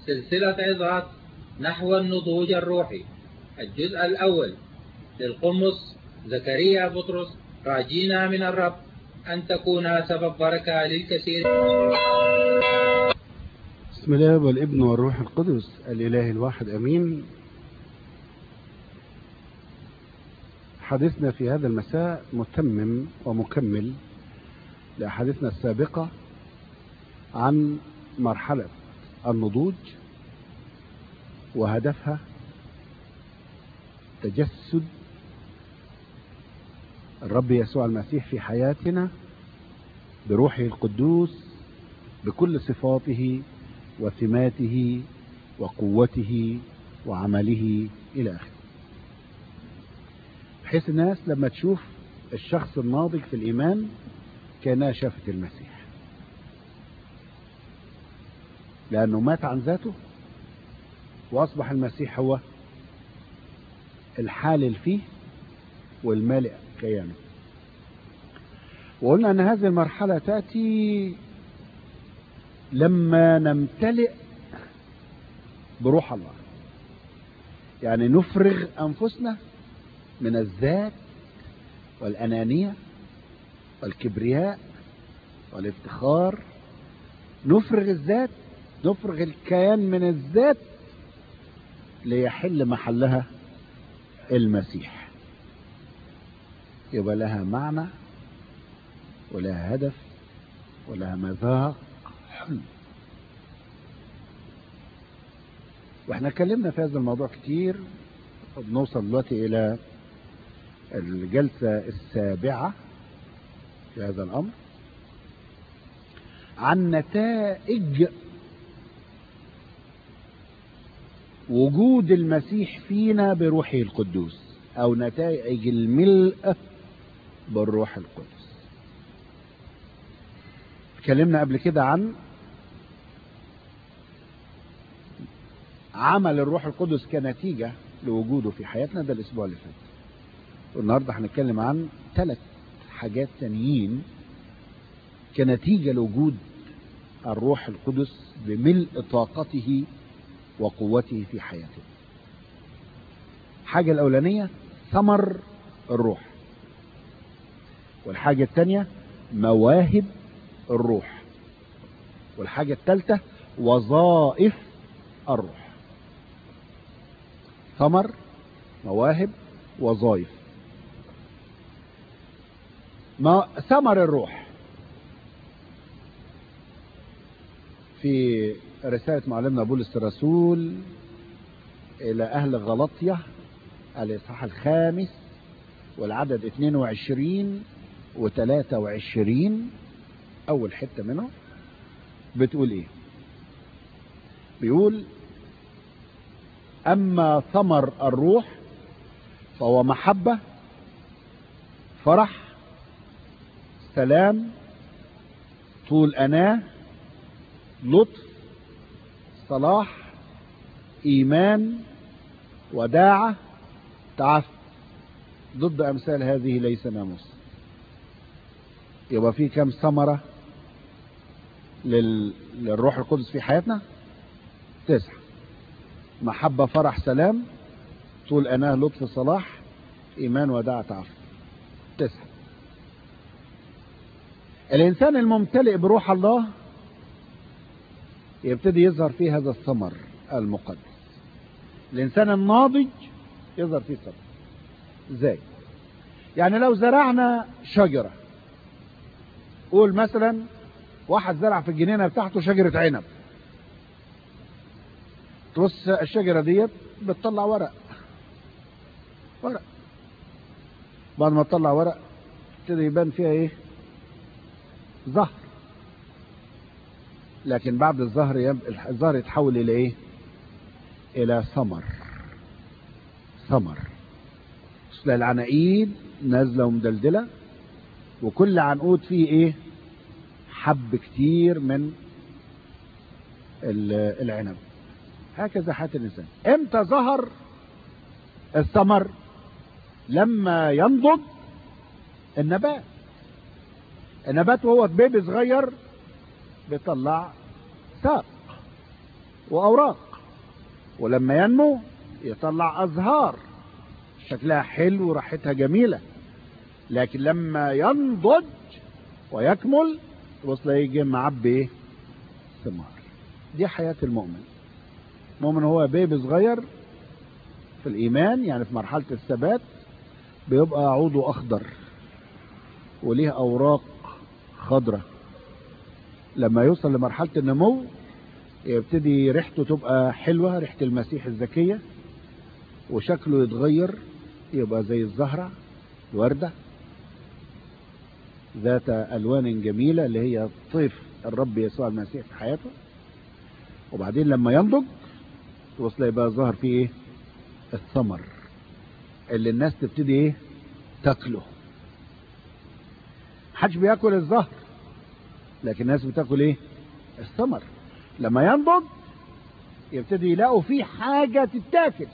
سلسلة عظات نحو النضوج الروحي، الجزء الأول للقمص زكريا بطرس، راجينا من الرب أن تكون سبب بركة للكثير. بسم الله والابن والروح القدس الإله الواحد أمين. حديثنا في هذا المساء متمم ومكمل لأحاديثنا السابقة عن مرحلة النضوج وهدفها تجسد الرب يسوع المسيح في حياتنا بروحه القدوس بكل صفاته وسماته وقوته وعمله إلى آخره، بحيث الناس لما تشوف الشخص الناضج في الإيمان كأنها شافت المسيح، لأنه مات عن ذاته وأصبح المسيح هو الحالل فيه والمالئ كيانه. وقلنا أن هذه المرحلة تأتي لما نمتلئ بروح الله، يعني نفرغ أنفسنا من الذات والأنانية والكبرياء والافتخار، نفرغ الذات، نفرغ الكيان من الذات ليحل محلها المسيح، يبقى لها معنى ولها هدف ولها مذاق حلو. واحنا اتكلمنا في هذا الموضوع كتير، وبنوصل دلوقتي الى الجلسة السابعة في هذا الامر عن نتائج وجود المسيح فينا بروحه القدوس، او نتائج الملء بالروح القدس. اتكلمنا قبل كده عن عمل الروح القدس كنتيجة لوجوده في حياتنا، ده الاسبوع اللي فات. والنهارده هنتكلم عن 3 حاجات تانيين كنتيجة لوجود الروح القدس بملء طاقته وقوته في حياتنا. الحاجة الأولانية ثمر الروح، والحاجة الثانية مواهب الروح، والحاجة الثالثة وظائف الروح. ثمر، مواهب، وظائف. ثمر الروح في رسالة معلمنا بولس الرسول إلى أهل غلطية الإصحاح 5 والعدد 22 و23، أول حتة منه بتقول إيه؟ بيقول: أما ثمر الروح فهو محبة، فرح، سلام، طول أناة، لطف، صلاح، إيمان، وداعة، تعفف. ضد أمثال هذه ليس ناموس. يبقى في كم ثمرة للروح القدس في حياتنا؟ 9: محبة، فرح، سلام، طول أناة، لطف، صلاح، إيمان، وداعة، تعفف. 9. الإنسان الممتلئ بروح الله يبتدي يظهر فيه هذا الثمر المقدس. الإنسان الناضج يظهر فيه ثمر. ازاي؟ يعني لو زرعنا شجرة، قول مثلا واحد زرع في الجنينة بتاعته شجرة عنب، تبص الشجرة ديت بتطلع ورق، بعد ما تطلع ورق ابتدي يبان فيها ايه؟ زهر. لكن بعد الزهر الزهر يتحول الى ايه؟ الى ثمر. اصل العناقيد نازله ومدلدله، وكل عنقود فيه ايه؟ حب كتير من العنب. هكذا حياة الانسان. امتى ظهر الثمر؟ لما ينضج النبات. النبات وهو بيبي صغير بيطلع ساق، وأوراق، ولما ينمو يطلع أزهار شكلها حلو وريحتها جميلة. لكن لما ينضج ويكمل وصل يجي معبي ايه؟ ثمار. دي حياة المؤمن. المؤمن هو بيبي صغير في الإيمان، يعني في مرحلة الثبات، بيبقى عوده أخضر وليه أوراق خضرة. لما يوصل لمرحلة النمو يبتدي ريحته تبقى حلوة، ريحة المسيح الزكية، وشكله يتغير يبقى زي الزهرة، الوردة ذات ألوان جميلة اللي هي طيف الرب يسوع المسيح في حياته. وبعدين لما ينضج توصل يبقى ظهر فيه ايه؟ الثمر اللي الناس تبتدي ايه؟ تاكله. محدش بياكل الزهر، لكن الناس بتاكل ايه؟ الثمر. لما ينضج يبتدي يلاقوا فيه حاجة تتاكل.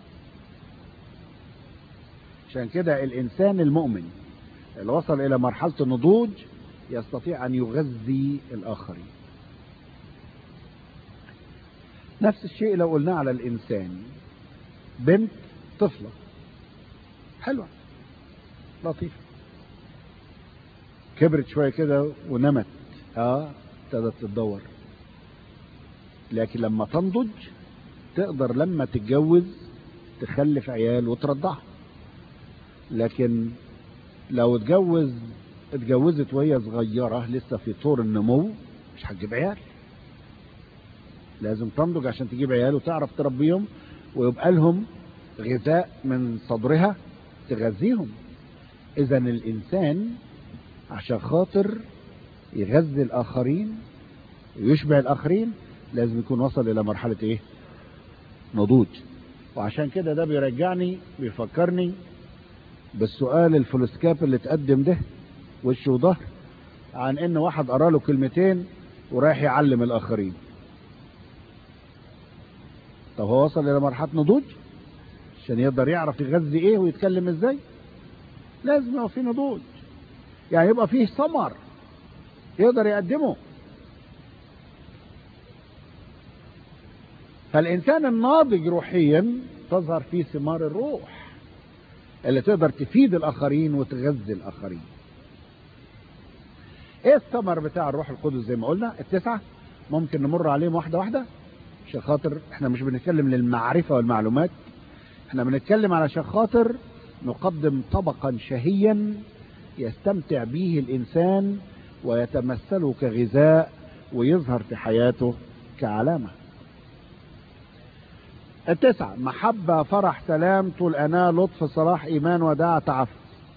عشان كده الإنسان المؤمن اللي وصل إلى مرحلة النضوج يستطيع أن يغذي الآخرين. نفس الشيء لو قلنا على الإنسان، بنت طفلة حلوة لطيفة، كبرت شوية كده ونمت، ابتدت تتدور، لكن لما تنضج تقدر لما تتجوز تخلف عيال وترضعها. لكن لو اتجوزت وهي صغيرة لسه في طور النمو مش هتجيب عيال. لازم تنضج عشان تجيب عيال وتعرف تربيهم ويبقى لهم غذاء من صدرها تغذيهم. اذا الانسان عشان خاطر يغذي الاخرين ويشبع الاخرين لازم يكون وصل الى مرحلة ايه؟ نضوج. وعشان كده ده بيفكرني بالسؤال الفلسكاب اللي اتقدم ده وش وظهر، عن ان واحد قرا له كلمتين ورايح يعلم الاخرين. طب هو وصل الى مرحلة نضوج عشان يقدر يعرف يغذي ايه ويتكلم ازاي؟ لازم يبقى فيه نضوج، يعني يبقى فيه ثمر يقدر يقدمه. فالإنسان الناضج روحيا تظهر فيه ثمار الروح اللي تقدر تفيد الآخرين وتغذي الآخرين. ايه الثمر بتاع الروح القدس؟ زي ما قلنا 9 ممكن نمر عليهم واحدة واحدة عشان خاطر احنا مش بنتكلم للمعرفة والمعلومات، احنا بنتكلم علشان خاطر نقدم طبقا شهيا يستمتع به الإنسان ويتمثله كغذاء ويظهر في حياته كعلامة. 9: محبة، فرح، سلام، طول أناة، لطف، صلاح، إيمان، وداعة، تعفف.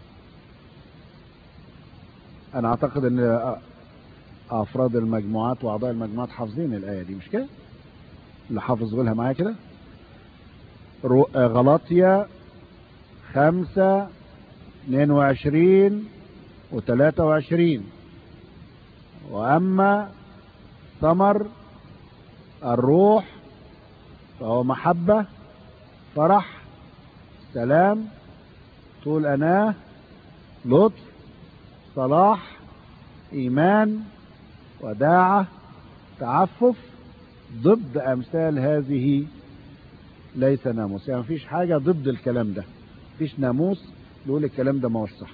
أنا أعتقد أن أفراد المجموعات وأعضاء المجموعات حافظين الآية دي، مش كده؟ اللي حافظ قولها معايا كده. غلاطيا 5:22 و23: وأما ثمر الروح فهو محبة، فرح، سلام، طول أناة، لطف، صلاح، إيمان، وداعة، تعفف. ضد أمثال هذه ليس ناموس. يعني مفيش حاجة ضد الكلام ده، مفيش ناموس يقول الكلام ده ما هو صح.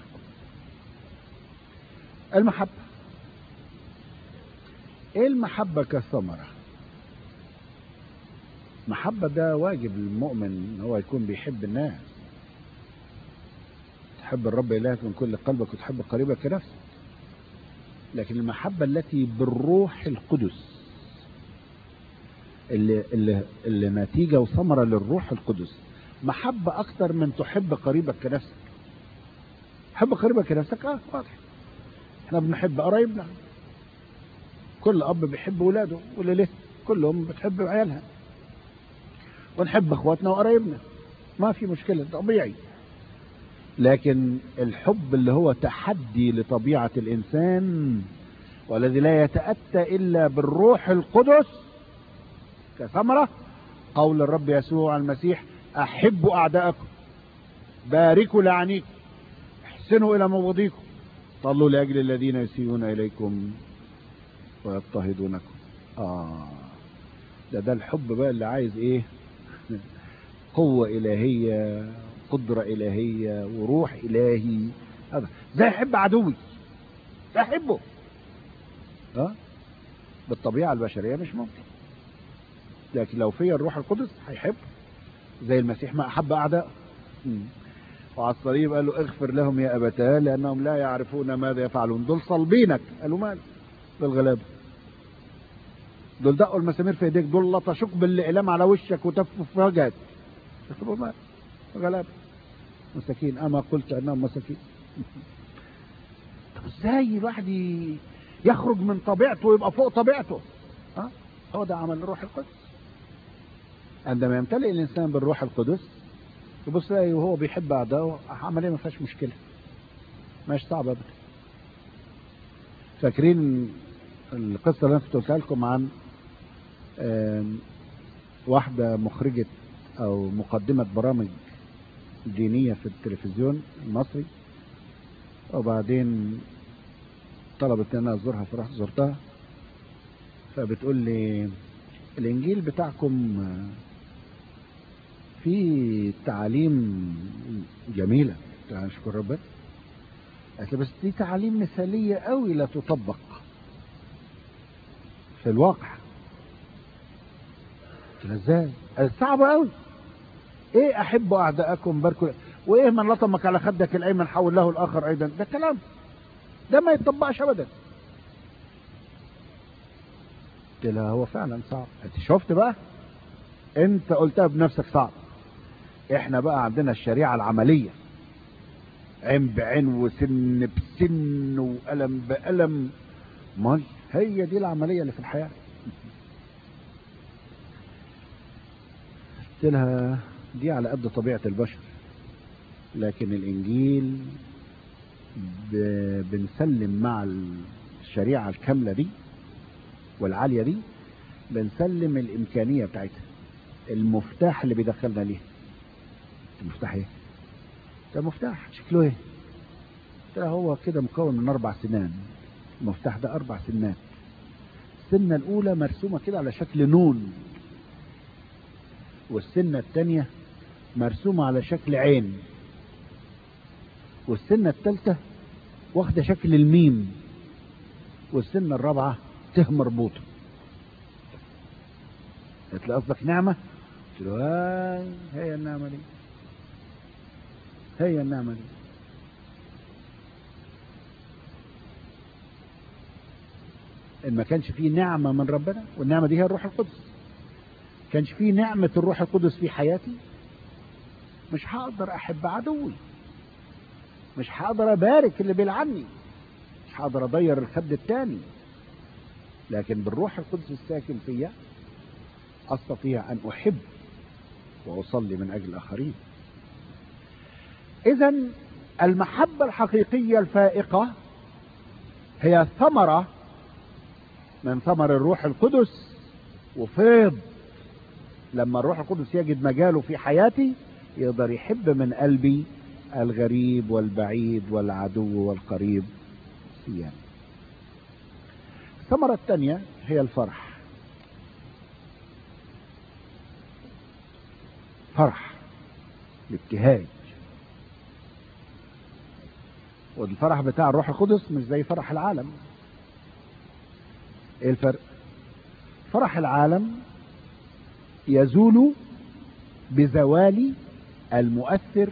المحبة، ايه المحبة كثمرة؟ محبة ده واجب للمؤمن هو يكون بيحب الناس. تحب الرب إلهك من كل قلبك وتحب قريبك كنفسك. لكن المحبة التي بالروح القدس اللي نتيجة وثمرة للروح القدس، محبة أكتر من تحب قريبك كنفسك. تحب قريبك كنفسك واضح، احنا بنحب قرايبنا، كل أب بيحب ولاده، ولا ليه؟ كل أم بتحب عيالها، ونحب اخواتنا وقرايبنا، ما في مشكلة، طبيعي. لكن الحب اللي هو تحدي لطبيعة الإنسان والذي لا يتأتى إلا بالروح القدس كثمرة، قول الرب يسوع المسيح: أحبوا أعداءكم، باركوا لعنيكم، احسنوا إلى مبغضيكم، صلوا لأجل الذين يسيئون إليكم ويضطهدونكم. ده الحب بقى اللي عايز ايه؟ قوة إلهية، قدرة إلهية، وروح إلهي. هذا زي يحب عدوي، ده أحبه. بالطبيعة البشرية مش ممكن، لكن لو فيا الروح القدس هيحب، زي المسيح ما أحب أعداء. وعلى الصليب قال له اغفر لهم يا أبتاه لأنهم لا يعرفون ماذا يفعلون. دول صلبينك، قالوا مال بالغلابة، دول دقوا المسامير في ايديك، دول لطشوك بالاقلام على وشك وتفوا في وجهك، قالوا مال غلابة مساكين، أما قلت أنهم مساكين. طب ازاي الواحد يخرج من طبيعته ويبقى فوق طبيعته؟ هو ده عمل الروح القدس. عندما يمتلئ الإنسان بالروح القدس يبص لي وهو بيحب أعدائه، عملية ما فيهاش مشكلة، مش صعبة أبدا. فاكرين القصة اللي أنا كنت قلتها لكم عن واحدة مخرجة أو مقدمة برامج دينية في التلفزيون المصري، وبعدين طلبت ان انا ازورها، فرحت زرتها، فبتقول لي الانجيل بتاعكم فيه تعاليم جميلة. اشكر ربنا. قالت لي بس دي تعاليم مثالية قوي لا تطبق في الواقع. قلت لها ازاي؟ قالت صعبة قوي. ايه احبوا اعداءكم باركوا، وايه من لطمك على خدك الايمن حول له الاخر ايضا، ده كلام ده ما يتطبقش ابدا. قلت لها هو فعلا صعب. انت شفت بقى، انت قلتها بنفسك صعب. احنا بقى عندنا الشريعة العملية، عين بعين وسن بسن وألم بألم. مال هي دي العملية اللي في الحياة. قلت لها دي على قد طبيعة البشر، لكن الإنجيل بنسلم مع الشريعة الكاملة دي والعالية دي، بنسلم الإمكانية بتاعتها، المفتاح اللي بيدخلنا ليه. المفتاح ايه؟ ده مفتاح شكله ايه؟ ده هو كده مكون من 4 سنان. المفتاح ده 4 سنات. السنة الأولى مرسومة كده على شكل نون، والسنة الثانية مرسومة على شكل عين، والسنة الثالثة واخدة شكل الميم، والسنة الرابعة ته مربوطة. قلت له قصدك نعمة؟ قلت له هي النعمة دي، هي النعمة دي. إن ما كانش فيه نعمة من ربنا، والنعمة دي هي الروح القدس، كانش فيه نعمة الروح القدس في حياتي، مش هقدر أحب عدوي، مش هقدر أبارك اللي بيلعني، مش هقدر أضير الخد التاني. لكن بالروح القدس الساكن فيا أستطيع أن أحب وأصلي من أجل الآخرين. إذن المحبة الحقيقية الفائقة هي ثمرة من ثمر الروح القدس، وفيض لما الروح القدس يجد مجاله في حياتي يقدر يحب من قلبي الغريب والبعيد والعدو والقريب فيا. الثمرة الثانية هي الفرح. فرح، الابتهاج. والفرح بتاع الروح القدس مش زي فرح العالم. ايه الفرق؟ فرح العالم يزول بزوال المؤثر.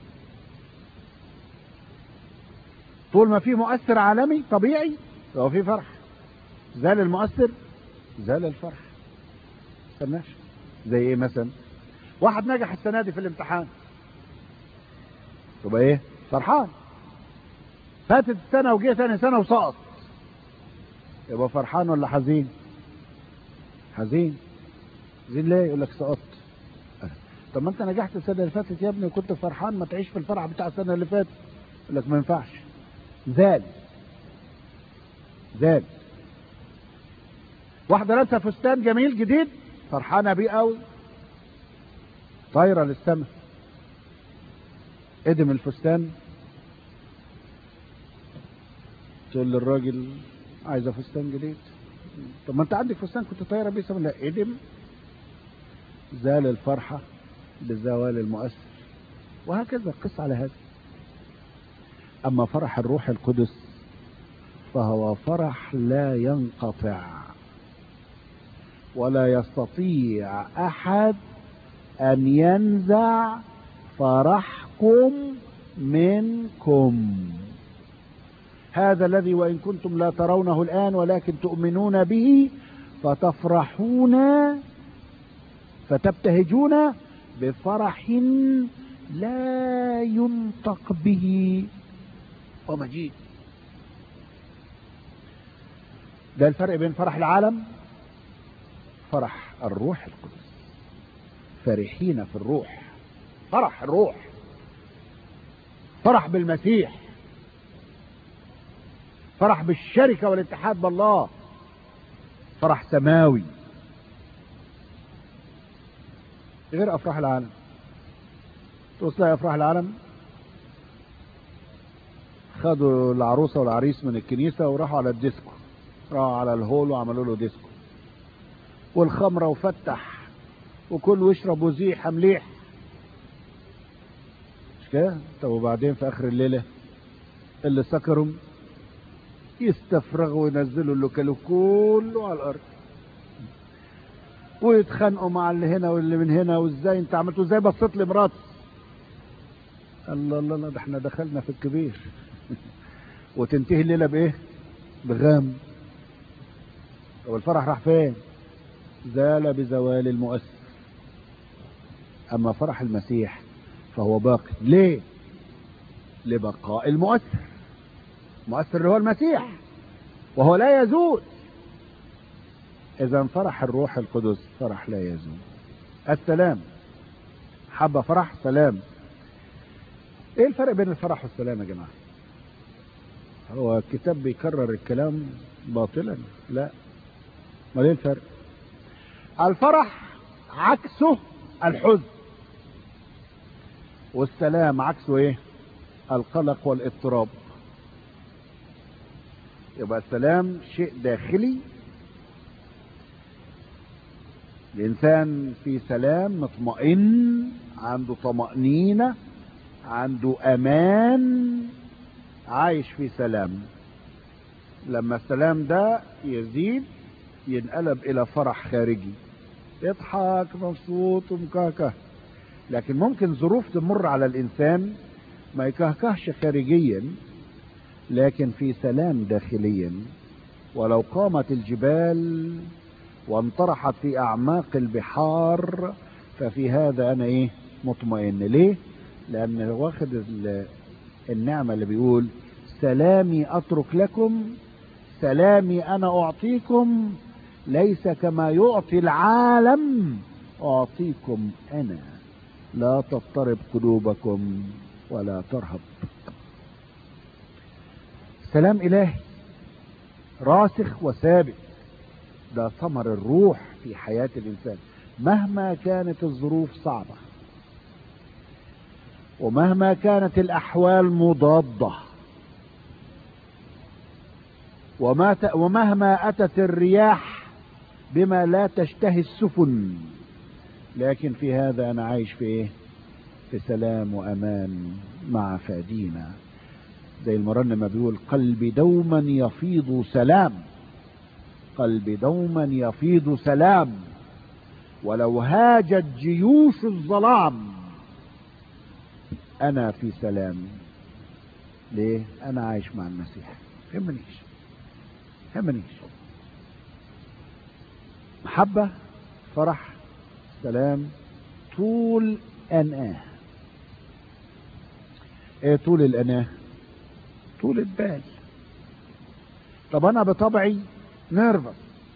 طول ما في مؤثر عالمي طبيعي فهو في فرح، زال المؤثر زال الفرح. استناش. زي ايه مثلا؟ واحد نجح السنة دي في الامتحان، تبقى ايه؟ فرحان. فاتت السنة وجيه ثاني سنة وسقط، يبقى فرحان ولا حزين؟ حزين. حزين ليه؟ يقول لك سقطت. طب ما انت نجحت السنة اللي فاتت يا ابني وكنت فرحان، ما تعيش في الفرح بتاع السنة اللي فاتت. يقول لك ما ينفعش. زاد. واحدة لابسة فستان جميل جديد، فرحانة بيه قوي، طايرة للسماء. ادم الفستان، تقول للراجل عايزة فستان جديد. طب ما انت عندك فستان كنت طايرة بيه سماء. لا، ادم زال الفرحة بزوال المؤثر، وهكذا قس على هذا. أما فرح الروح القدس فهو فرح لا ينقطع، ولا يستطيع أحد أن ينزع فرحكم منكم. هذا الذي وإن كنتم لا ترونه الآن ولكن تؤمنون به فتفرحون فتبتهجون بفرح لا ينطق به ومجيد. ده الفرق بين فرح العالم، فرح الروح القدس. فرحين في الروح، فرح الروح، فرح بالمسيح، فرح بالشركة والاتحاد بالله، فرح سماوي غير أفراح العالم. توصل أفراح العالم خدوا العروسة والعريس من الكنيسة وراحوا على الديسكو، راحوا على الهول وعملوا له ديسكو، والخمرة وفتح وكل واشرب وزيح مليح، مش كده؟ طب وبعدين في آخر الليلة اللي سكروا يستفرغوا وينزلوا اللي كانوا كله على الأرض، ويتخانقوا مع اللي هنا واللي من هنا، وازاي انت عملتوا، ازاي بصيت لمراتي. الله الله الله، ده احنا دخلنا في الكبير. وتنتهي الليله بايه؟ بغام. طب الفرح راح فين؟ زال بزوال المؤثر. اما فرح المسيح فهو باقي. ليه؟ لبقاء المؤثر. المؤثر اللي هو المسيح وهو لا يزول. اذا فرح الروح القدس فرح لا يزول. السلام، حب فرح سلام. ايه الفرق بين الفرح والسلام يا جماعه؟ هو الكتاب بيكرر الكلام باطلا؟ لا. ما ايه الفرق؟ الفرح عكسه الحزن، والسلام عكسه ايه؟ القلق والاضطراب. يبقى السلام شيء داخلي، الانسان في سلام، مطمئن، عنده طمأنينة، عنده امان، عايش في سلام. لما السلام ده يزيد ينقلب الى فرح خارجي، يضحك مبسوط ومكهكه. لكن ممكن ظروف تمر على الانسان ما يكهكهش خارجيا لكن في سلام داخليا. ولو قامت الجبال وانطرحت في اعماق البحار ففي هذا انا ايه؟ مطمئن. ليه؟ لان واخد النعمة اللي بيقول سلامي اترك لكم، سلامي انا اعطيكم، ليس كما يعطي العالم اعطيكم انا، لا تضطرب قلوبكم ولا ترهب. سلام الهي راسخ وثابت، ده ثمر الروح في حياة الانسان مهما كانت الظروف صعبة، ومهما كانت الاحوال مضادة، ومهما اتت الرياح بما لا تشتهي السفن، لكن في هذا انا عايش في ايه؟ في سلام وامان مع فادينا. زي المرنم ما بيقول قلبي دوما يفيض سلام، قلبي دوما يفيض سلام، ولو هاجت جيوش الظلام انا في سلام. ليه؟ انا عايش مع المسيح. همنيش محبة، فرح، سلام، طول أناه. ايه طول الأناه؟ طول البال. طب انا بطبعي نرفز،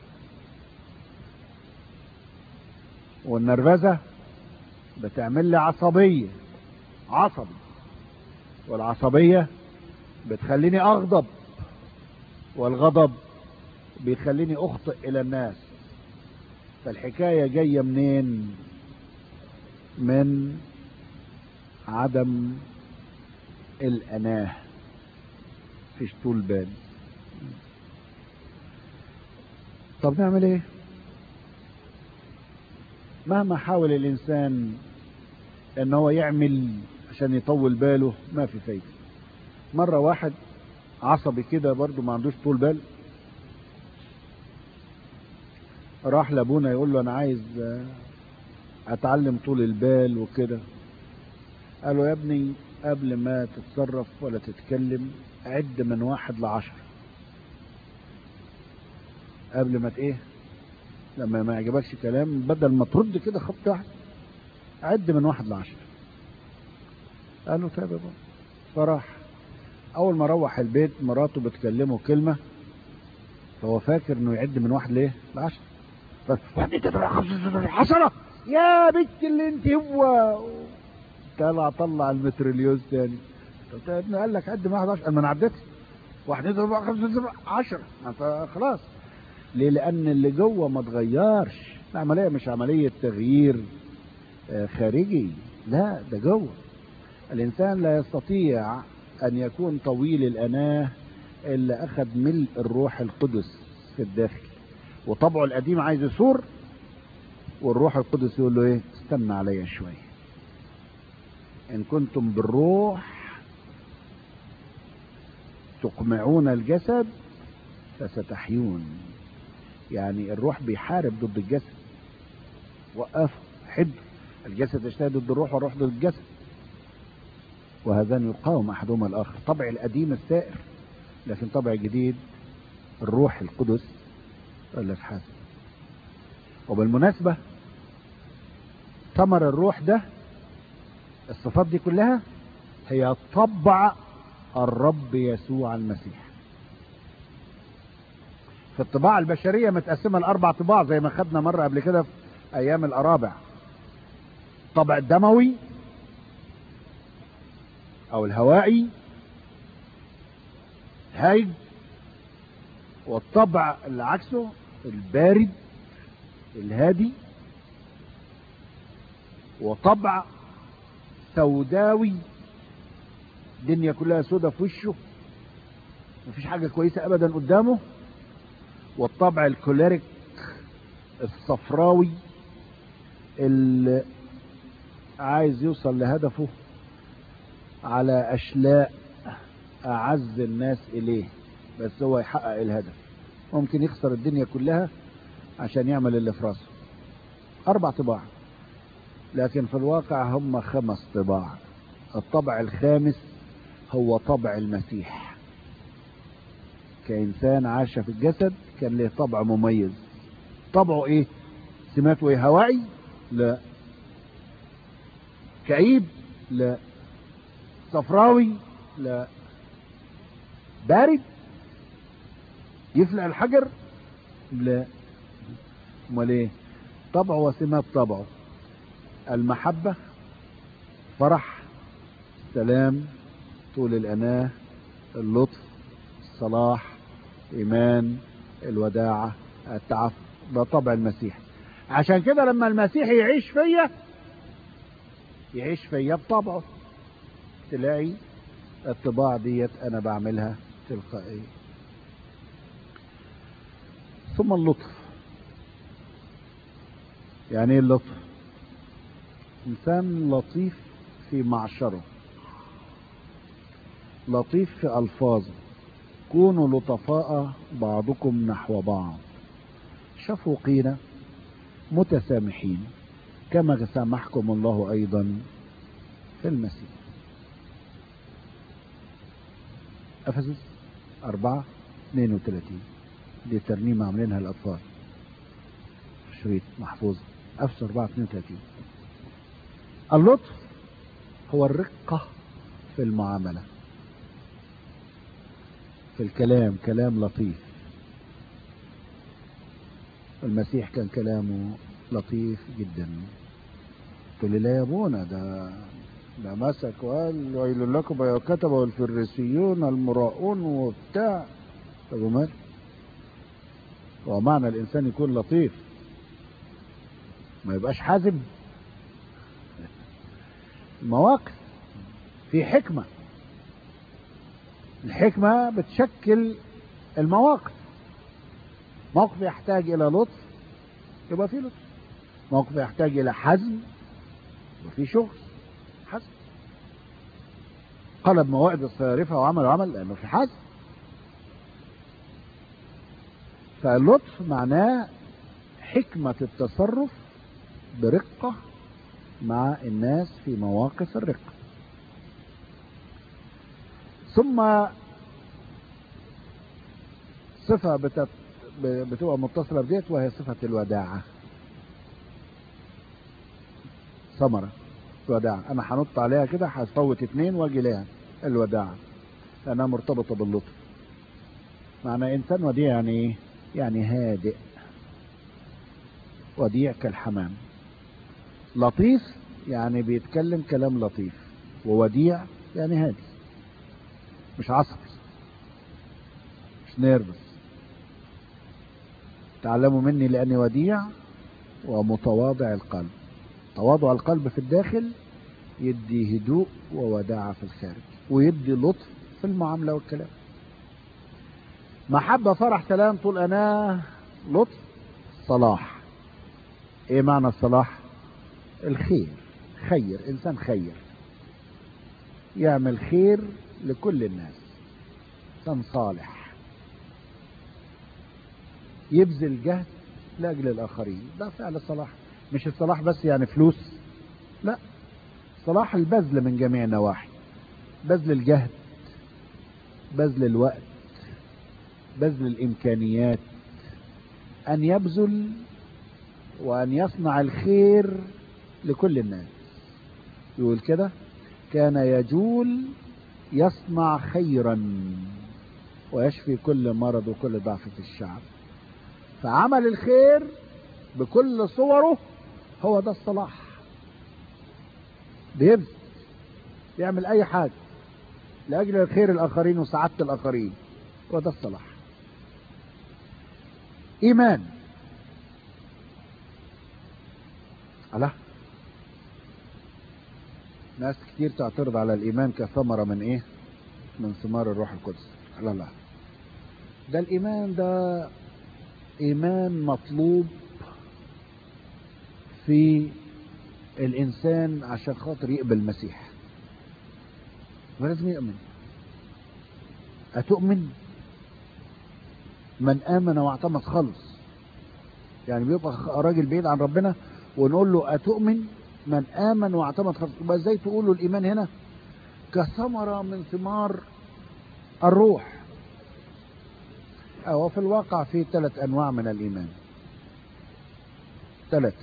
والنرفزة بتعمل لي عصبي، والعصبية بتخليني اغضب، والغضب بيخليني اخطئ الى الناس. فالحكاية جاية منين؟ من عدم الاناه، فيش طول بال. طب نعمل ايه؟ مهما حاول الإنسان ان هو يعمل عشان يطول باله ما في فايدة. مرة واحد عصبي كده برضو ما عندوش طول بال، راح لابونا يقول له انا عايز اتعلم طول البال وكده. قال له يا ابني قبل ما تتصرف ولا تتكلم عد من 1 ل10. قبل ما ايه، لما ما يعجبكش كلام بدل ما ترد كده خط واحد عد من 1 ل10. قال له طيب يا بابا. فراح اول ما روح البيت مراته بتكلمه كلمة، فهو فاكر انه يعد من 1 ليه ل10. حصلة يا بنت اللي انت هو طلع المتريليوز تاني. طب يا ابني قال لك عد من 1 ل10. قال ما انا عديت 1 2 3 4 5 6 10. خلاص ليه؟ لان اللي جوه ما اتغيرش. العملية مش عملية تغيير خارجي، لا ده جوه. الانسان لا يستطيع ان يكون طويل الاناه الا اخذ ملء الروح القدس في الداخل، وطبعه القديم عايز يثور، والروح القدس يقول له ايه؟ استنى عليا شويه. ان كنتم بالروح تقمعون الجسد فستحيون. يعني الروح بيحارب ضد الجسد. وقفوا حدوا. الجسد يجتهد ضد الروح والروح ضد الجسد، وهذان يقاوم احدهما الاخر. طبع القديم السائر، لكن طبع جديد الروح القدس اللي حاسب. وبالمناسبة ثمر الروح ده، الصفات دي كلها هي طبع الرب يسوع المسيح. في الطباع البشرية متقسمة ل4 طباع زي ما خدنا مرة قبل كده في ايام الارابع. طبع الدموي او الهوائي هايج، والطبع اللي عكسه البارد الهادي، وطبع سوداوي الدنيا كلها سودة في وشه مفيش حاجة كويسة ابدا قدامه، والطبع الكوليريك الصفراوي اللي عايز يوصل لهدفه على اشلاء اعز الناس اليه، بس هو يحقق الهدف. ممكن يخسر الدنيا كلها عشان يعمل اللي في راسه. 4 طباع، لكن في الواقع هم 5 طباع. الطبع الخامس هو طبع المسيح. كإنسان عاش في الجسد كان له طبع مميز. طبعه ايه؟ سماته ايه؟ هوائي؟ لا. كئيب؟ لا. صفراوي؟ لا. بارد؟ يفلع الحجر؟ لا. امال ايه؟ طبعه وسمات طبعه المحبة، فرح، سلام، طول الأناة، اللطف، الصلاح، إيمان، الوداعة، التعفف. ده طبع المسيح. عشان كده لما المسيح يعيش فيا بطبعه، تلاقي الطباع ديت أنا بعملها تلقائيا. ثم اللطف. يعني ايه اللطف؟ انسان لطيف في معشره، لطيف في الفاظه. كونوا لطفاء بعضكم نحو بعض، شفوقين متسامحين كما سامحكم الله ايضا في المسيح. افسس 4:32 دي ترنيمة عاملينها الاطفال، شريط محفوظ. افسس 4:32. اللطف هو الرقة في المعاملة، في الكلام، كلام لطيف. المسيح كان كلامه لطيف جدا. قلت لي لا يا ابونا، ده مسك وقال ويل لكم يا الكتبة والفريسيون المراؤون وبتاع. طب ومال؟ هو معنى الانسان يكون لطيف ما يبقاش حازم؟ المواقف في حكمة، الحكمة بتشكل المواقف. موقف يحتاج الى لطف يبقى فيه لطف، موقف يحتاج إلى حزم وفي شغل حزم. قلب موائد الصيارفة وعمل لأنه في حزم. فاللطف معناه حكمة التصرف برقة مع الناس في مواقف الرقة. ثم صفة بتبقى متصلة بديت، وهي صفة الوداعة. ثمرة الوداعة، أنا هنط عليها كده، هفوت 2 واجي لها. الوداعة لأنها مرتبطة باللطف. معنى إنسان وديع يعني إيه؟ يعني هادئ، وديع كالحمام. لطيف يعني بيتكلم كلام لطيف، ووديع يعني هادي، مش عصبي، مش نيرفس. تعلموا مني لأني وديع ومتواضع القلب. تواضع القلب في الداخل يدي هدوء ووداعة في الخارج، ويدي لطف في المعاملة والكلام. محبة، فرح، سلام، طول أناه، لطف، صلاح. ايه معنى الصلاح؟ الخير. خير، انسان خير، يعمل خير لكل الناس، انسان صالح، يبذل جهد لاجل الاخرين. ده فعل الصلاح. مش الصلاح بس يعني فلوس، لا، صلاح البذل من جميع النواحي. بذل الجهد، بذل الوقت، بذل الامكانيات، ان يبذل وان يصنع الخير لكل الناس. يقول كده: كان يجول يصنع خيرا ويشفي كل مرض وكل ضعف في الشعب. فعمل الخير بكل صوره هو ده الصلاح. بيبذل، يعمل اي حاجة لاجل الخير الاخرين وسعادة الاخرين، هو ده الصلاح. ايمان. الله، ناس كتير تعترض على الايمان كثمرة من ايه؟ من ثمار الروح القدس. لا، ده الايمان ده ايمان مطلوب في الانسان عشان خاطر يقبل المسيح، ولازم يؤمن. اتؤمن؟ من امن واعتمد خلص. يعني بيبقى راجل بعيد عن ربنا ونقول له اتؤمن؟ من امن واعتمد خلص. يبقى ازاي تقولوا الايمان هنا كثمرة من ثمار الروح؟ في الواقع في 3 انواع من الايمان. 3،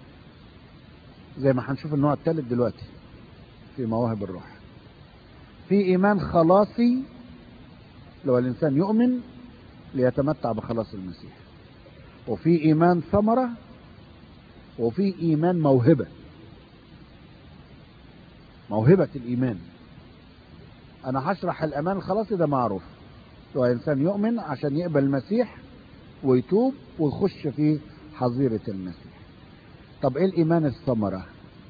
زي ما هنشوف النوع الثالث دلوقتي في مواهب الروح. في ايمان خلاصي، لو الانسان يؤمن ليتمتع بخلاص المسيح. وفي ايمان ثمرة، وفي ايمان موهبة. موهبة الايمان، انا هشرح الامان الخلاصي ده معروف، لو انسان يؤمن عشان يقبل المسيح ويتوب ويخش في حظيرة المسيح. طب ايه الايمان الثمرة؟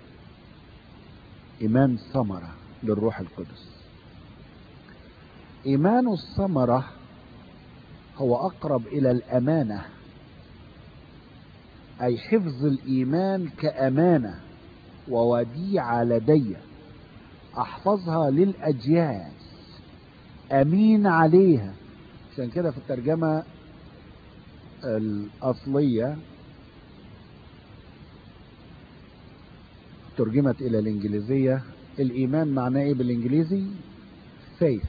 ايمان ثمرة للروح القدس. ايمان الثمرة هو اقرب الى الامانة، اي حفظ الايمان كامانة ووديعة لدي، احفظها للاجيال، امين عليها. عشان كده في الترجمة الاصلية ترجمت الى الانجليزية، الايمان معناه ايه بالانجليزي؟ faith.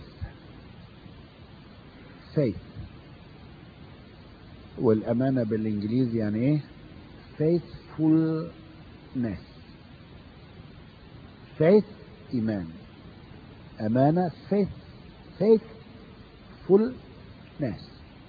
والامانة بالانجليزي يعني ايه؟ faithfulness. faith ايمان، امانة faithfulness.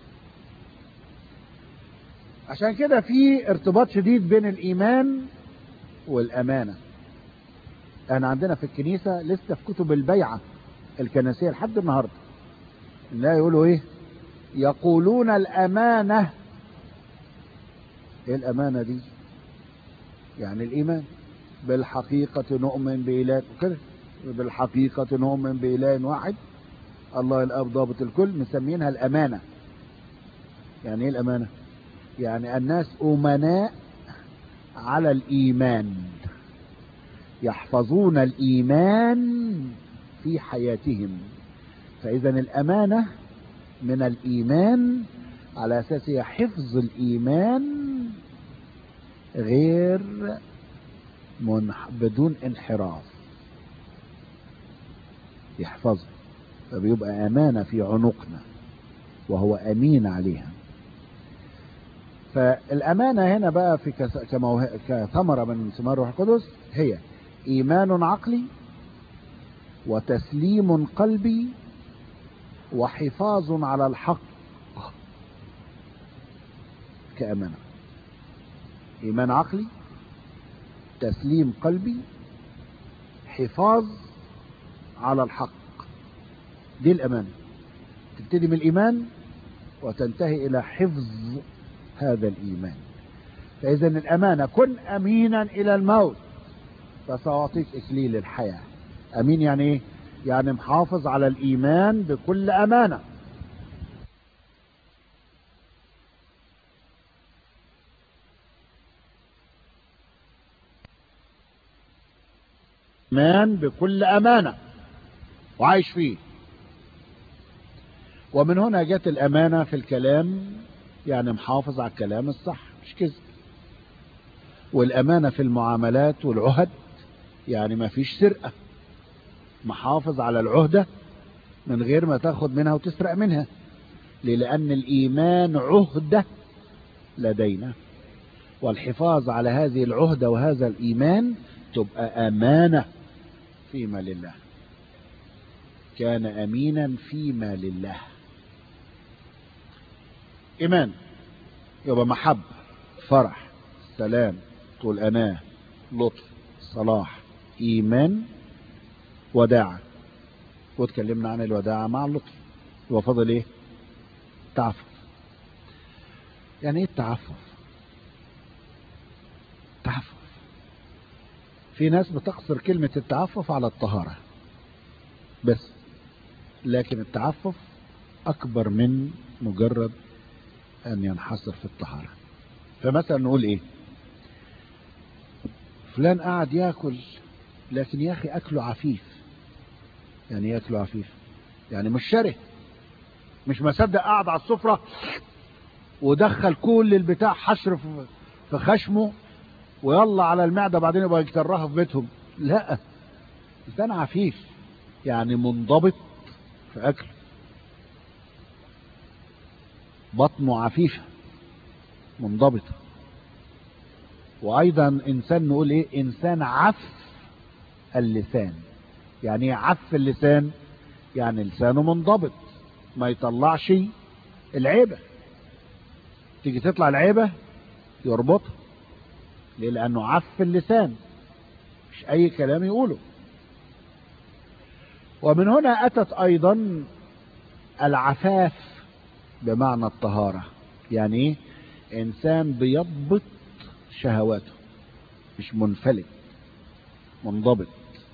عشان كده في ارتباط شديد بين الايمان والامانة. احنا عندنا في الكنيسة لسه في كتب البيعة الكنسية لحد النهاردة لا يقولوا ايه؟ يقولون الامانة. ايه الامانة دي؟ يعني الايمان. بالحقيقة نؤمن بإله وكده، بالحقيقة نؤمن بإله واحد الله الاب ضابط الكل، مسمينها الامانة. يعني ايه الامانة؟ يعني الناس امناء على الإيمان، يحفظون الإيمان في حياتهم. فإذا الأمانة من الإيمان، على أساس هي حفظ الإيمان غير بدون انحراف، يحفظه، فبيبقى أمانة في عنقنا وهو أمين عليها. فالأمانة هنا بقى في كثمرة من ثمار الروح القدس هي إيمان عقلي وتسليم قلبي وحفاظ على الحق كأمانة. إيمان عقلي، تسليم قلبي، حفاظ على الحق، دي الأمانة. تبتدي من الإيمان وتنتهي إلى حفظ هذا الإيمان. فإذا الأمانة، كن أمينا إلى الموت فسأعطيك إكليل الحياة. أمين يعني إيه؟ يعني محافظ على الإيمان بكل أمانة. إيمان بكل أمانة وعايش فيه. ومن هنا جت الأمانة في الكلام، يعني محافظ على الكلام الصح مش كذب. والأمانة في المعاملات والعهد، يعني ما فيش سرقة، محافظ على العهدة من غير ما تاخد منها وتسرق منها. لأن الإيمان عهدة لدينا، والحفاظ على هذه العهدة وهذا الإيمان تبقى أمانة فيما لله. كان أمينا فيما لله. إيمان يبقى محبة، فرح، سلام، طول أناه، لطف، صلاح، إيمان، وداعة. واتكلمنا عن الوداعة مع اللطف. وفضل إيه؟ تعفف. يعني إيه التعفف؟ تعفف، في ناس بتقصر كلمة التعفف على الطهارة بس، لكن التعفف أكبر من مجرد أن ينحصر في الطهارة. فمثلا نقول إيه؟ فلان قاعد يأكل، لكن يا أخي أكله عفيف. يعني يأكله عفيف، يعني مش شره، مش مصدق قاعد على السفرة ودخل كل البتاع حشر في خشمه ويلا على المعدة، بعدين يبقى يكترها في بيتهم. لا، إنسان عفيف يعني منضبط في أكله، بطنه عفيفة منضبطة. وأيضا إنسان نقول إيه؟ إنسان عف اللسان. يعني إيه عف اللسان؟ يعني لسانه منضبط، ما يطلعش العيبة. تيجي تطلع العيبة يربطها. ليه؟ لأنه عف اللسان، مش أي كلام يقوله. ومن هنا أتت أيضا العفاف بمعنى الطهارة. يعني إيه؟ إنسان بيضبط شهواته، مش منفلت، منضبط،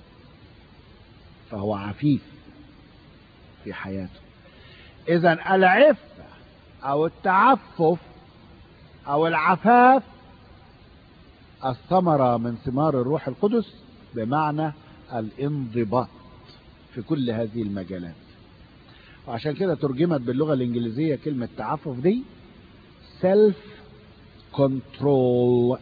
فهو عفيف في حياته. إذن العفة أو التعفف أو العفاف الثمرة من ثمار الروح القدس، بمعنى الانضباط في كل هذه المجالات. وعشان كده ترجمت باللغة الإنجليزية كلمة تعفف دي self control،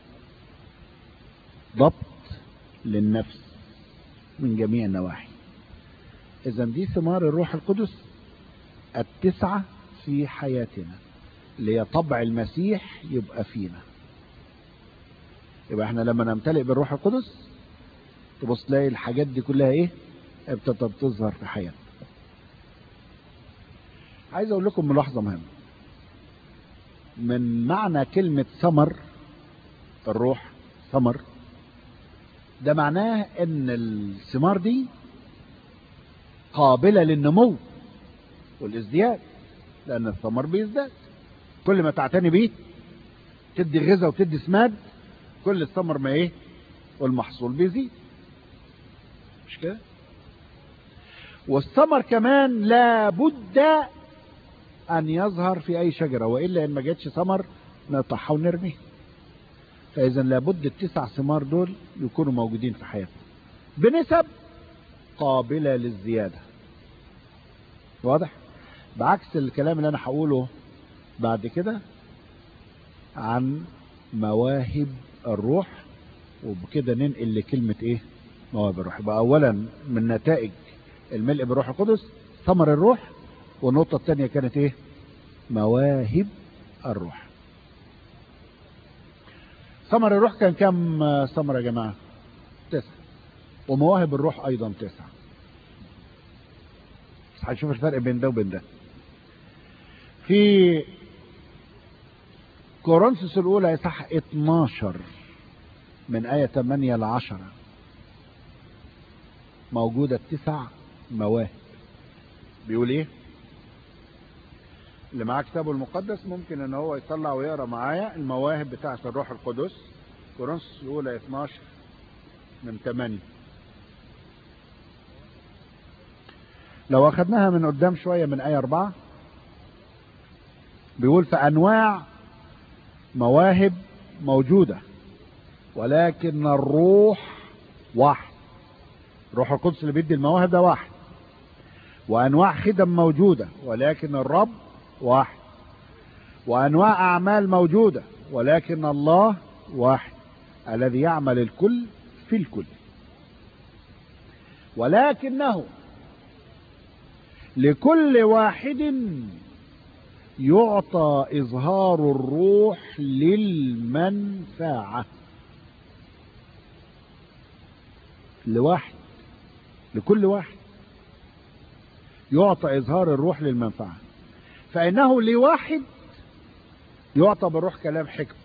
ضبط للنفس من جميع النواحي. إذن دي ثمار الروح القدس التسعة في حياتنا، اللي هي طبع المسيح يبقى فينا. يبقى احنا لما نمتلئ بالروح القدس تبص تلاقي الحاجات دي كلها ايه؟ ابتدت تظهر في حياتنا. عايز اقول لكم ملاحظة مهمة من معنى كلمة ثمر الروح. ثمر ده معناه ان الثمار دي قابلة للنمو والازدياد، لان الثمر بيزداد كل ما تعتني بيه، تدي غذاء وتدي سماد، كل الثمر ما ايه؟ والمحصول بيزيد، مش كده؟ والثمر كمان لابد ان يظهر في اي شجرة، والا ان ما جاتش ثمر نقطعها ونرميها. فإذا لابد ال9 ثمار دول يكونوا موجودين في حياتنا بنسب قابلة للزيادة. واضح؟ بعكس الكلام اللي أنا هقوله بعد كده عن مواهب الروح، وبكده ننقل لكلمة ايه؟ مواهب الروح. يبقى اولا من نتائج الملء بالروح القدس ثمر الروح، والنقطة الثانية كانت ايه؟ مواهب الروح. ثمر الروح كان كم ثمرة يا جماعة؟ 9، ومواهب الروح ايضا 9. بس هنشوف الفرق بين ده وبين ده. في كورنثوس الاولى اصحاح 12 من آية 8 ل 10 موجودة 9 مواهب. بيقول ايه؟ اللي معاه كتابه المقدس ممكن ان هو يطلع ويقرا معايا المواهب بتاعة الروح القدس. كورنثوس الاولى 12 من 8. لو اخدناها من قدام شوية من آية 4 بيقول فأنواع مواهب موجودة ولكن الروح واحد. الروح القدس اللي بيدي المواهب ده واحد. وانواع خدم موجودة ولكن الرب واحد. وانواع اعمال موجودة ولكن الله واحد الذي يعمل الكل في الكل. ولكنه لكل واحد يعطى اظهار الروح للمنفعة. لواحد، لكل واحد يعطى اظهار الروح للمنفعة. فانه لواحد يعطى بالروح كلام حكم،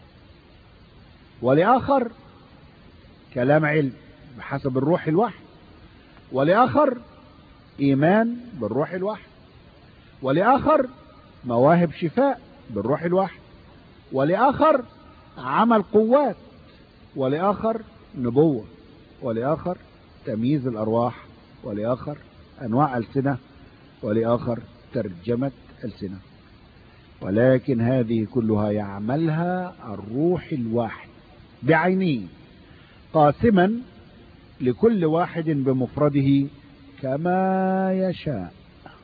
ولاخر كلام علم بحسب الروح الواحد، ولاخر ايمان بالروح الواحد، ولاخر مواهب شفاء بالروح الواحد، ولاخر عمل قوات، ولاخر نبوة، ولآخر تمييز الأرواح، ولآخر أنواع ألسنة، ولآخر ترجمة ألسنة. ولكن هذه كلها يعملها الروح الواحد بعينه قاسما لكل واحد بمفرده كما يشاء.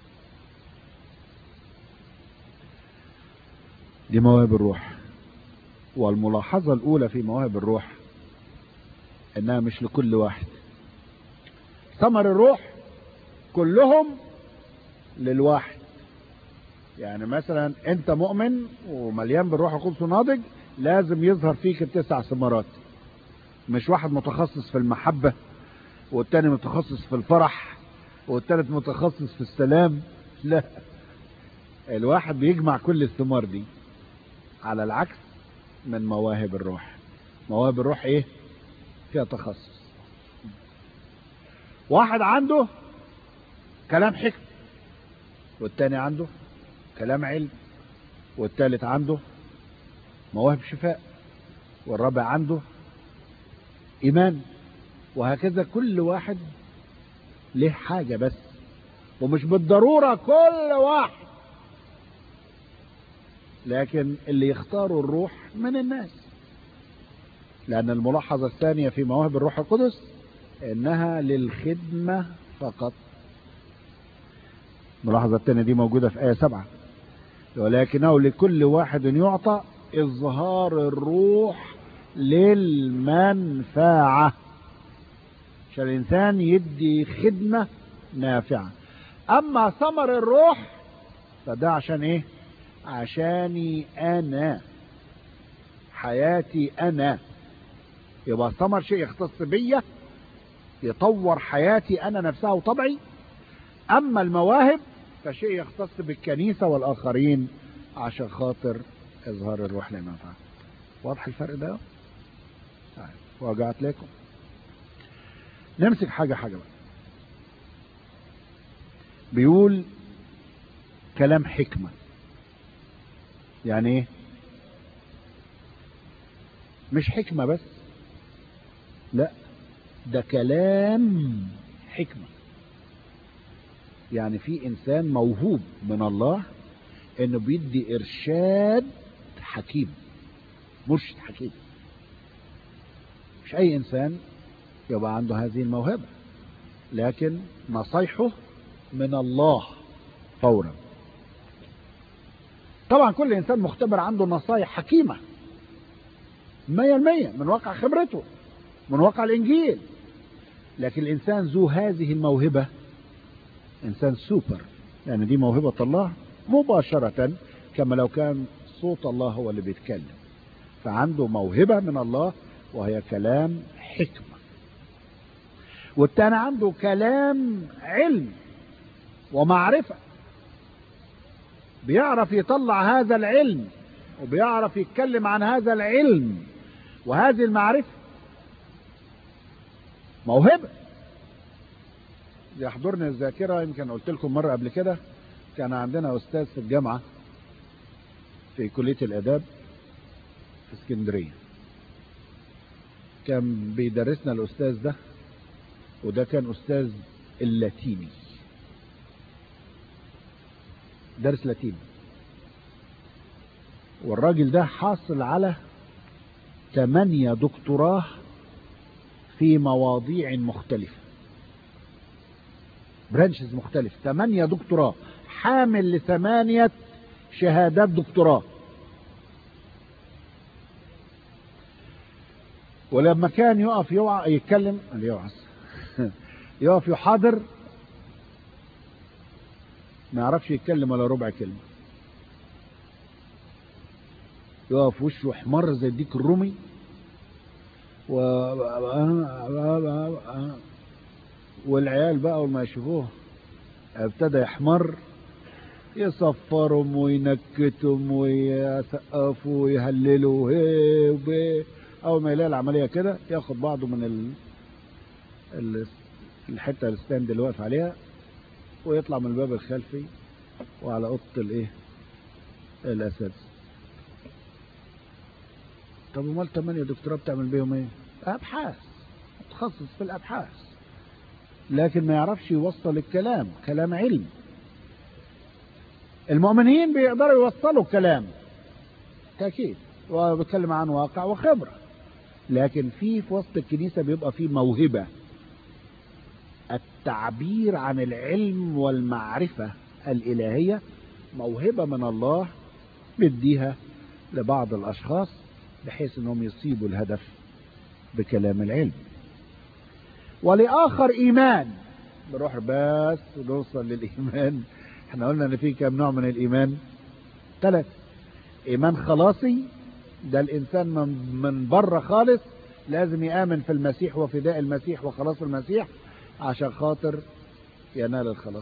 دي مواهب الروح. والملاحظة الأولى في مواهب الروح انها مش لكل واحد. ثمر الروح كلهم للواحد. يعني مثلا انت مؤمن ومليان بالروح القدس وناضج، لازم يظهر فيك ال9 ثمرات. مش واحد متخصص في المحبة والتاني متخصص في الفرح والتالت متخصص في السلام. لا، الواحد بيجمع كل الثمار دي. على العكس من مواهب الروح. مواهب الروح ايه؟ فيها تخصص. واحد عنده كلام حكم، والتاني عنده كلام علم، والتالت عنده مواهب شفاء، والرابع عنده ايمان، وهكذا. كل واحد له حاجة بس، ومش بالضرورة كل واحد، لكن اللي يختاروا الروح من الناس. لأن الملاحظة الثانية في مواهب الروح القدس إنها للخدمة فقط. الملاحظة الثانية دي موجودة في آية 7. ولكنه لكل واحد يعطى إظهار الروح للمنفعة، عشان الإنسان يدي خدمة نافعة. أما ثمر الروح فده عشان إيه؟ عشاني أنا، حياتي أنا. يبقى ثمر شيء يختص بيا، يطور حياتي أنا نفسها وطبعي. أما المواهب فشيء يختص بالكنيسة والآخرين عشان خاطر إظهار الروح للمنفعة. واضح الفرق ده؟ طيب وجعت لكم. نمسك حاجة حاجة بقى. بيقول كلام حكمة. يعني ايه؟ مش حكمة بس، لا، ده كلام حكمة. يعني في انسان موهوب من الله انه بيدي ارشاد حكيم، مرشد حكيم. مش أي إنسان يبقى عنده هذه الموهبة، لكن نصيحه من الله فورا. طبعا كل إنسان مختبر عنده نصايح حكيمة 100% من واقع خبرته، من واقع الإنجيل، لكن الإنسان ذو هذه الموهبة إنسان سوبر، يعني دي موهبة الله مباشرة، كما لو كان صوت الله هو اللي بيتكلم. فعنده موهبة من الله وهي كلام حكمة. والتاني عنده كلام علم ومعرفة، بيعرف يطلع هذا العلم وبيعرف يتكلم عن هذا العلم وهذه المعرفة. موهبة. يحضرني الذاكرة، يمكن قلت لكم مرة قبل كده، كان عندنا أستاذ في الجامعة في كلية الآداب في اسكندرية، كان بيدرسنا الأستاذ ده، وده كان أستاذ اللاتيني، درس لاتيني. والراجل ده حاصل على 8 دكتوراه في مواضيع مختلفة، برانشز مختلف، 8 دكتوراه، حامل ل8 شهادات دكتوراه. ولما كان يقف يتكلم يقف يحاضر، ما يعرفش يتكلم ولا ربع كلمة، يقف وشه احمر زي الديك الرومي والعيال بقى اول ما يشوفوه ابتدى يحمر، يصفرهم وينكتهم ويسقفوا ويهللوا اول ما يلاقي العمليه كده ياخد بعضه من الحته الستاند اللي واقف عليها ويطلع من الباب الخلفي وعلى اوضه الاساتذه. طب امال 8 دكتوراه بتعمل بيهم ايه؟ ابحاث، متخصص في الابحاث، لكن ما يعرفش يوصل الكلام، كلام علم. المؤمنين بيقدروا يوصلوا الكلام تأكيد، وبيتكلم عن واقع وخبرة، لكن في وسط الكنيسة بيبقى في موهبة، التعبير عن العلم والمعرفة الإلهية، موهبة من الله بيديها لبعض الأشخاص بحيث أنهم يصيبوا الهدف بكلام العلم. ولآخر إيمان، بنروح بس ونوصل للإيمان. احنا قلنا ان في كم نوع من الإيمان؟ 3. إيمان خلاصي، ده الإنسان من بره خالص لازم يآمن في المسيح وفداء المسيح وخلاص المسيح عشان خاطر ينال الخلاص.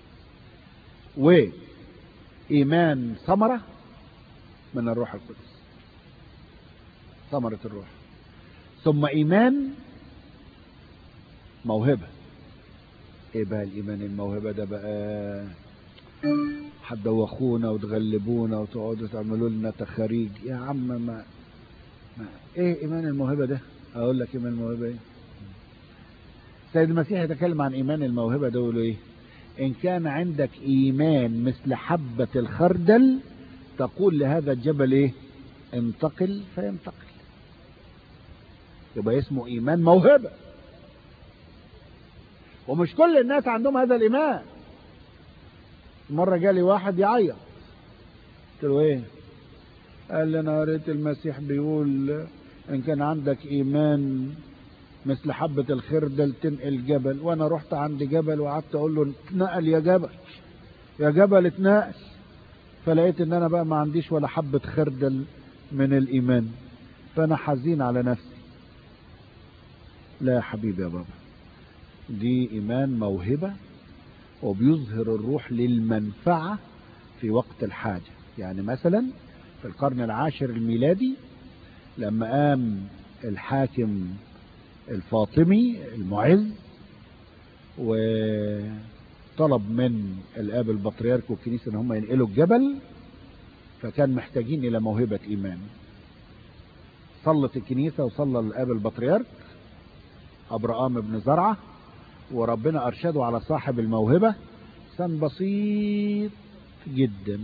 وإيمان ثمرة من الروح القدس، ثمرة الروح. ثم إيمان موهبة. ايه بقى الإيمان الموهبة ده بقى؟ هتدوخونا وتغلبونا وتقعدوا تعملوا لنا تخاريج يا عم. ما ايه ايمان الموهبة ده؟ اقول لك ايمان الموهبة ايه. السيد المسيح يتكلم عن ايمان الموهبة ده ويقول ايه؟ ان كان عندك ايمان مثل حبة الخردل تقول لهذا الجبل ايه؟ انتقل فينتقل. يبقى اسمه ايمان موهبة. ومش كل الناس عندهم هذا الايمان. مرة جالي واحد يعيط، قلت له ايه؟ قال لي انا قريت المسيح بيقول ان كان عندك ايمان مثل حبة الخردل تنقل جبل، وانا رحت عند جبل وقعدت اقول له اتنقل يا جبل، يا جبل اتنقل، فلقيت ان انا بقى ما عنديش ولا حبة خردل من الايمان، فانا حزين على نفسي. لا يا حبيبي يا بابا، دي ايمان موهبة وبيظهر الروح للمنفعة في وقت الحاجة. يعني مثلا في القرن العاشر الميلادي لما قام الحاكم الفاطمي المعز وطلب من الآب البطريرك والكنيسة ان هم ينقلوا الجبل، فكان محتاجين الى موهبة ايمان. صلت الكنيسة وصلى الآب البطريرك ابراهام بن زرعة، وربنا ارشده على صاحب الموهبة، انسان بسيط جدا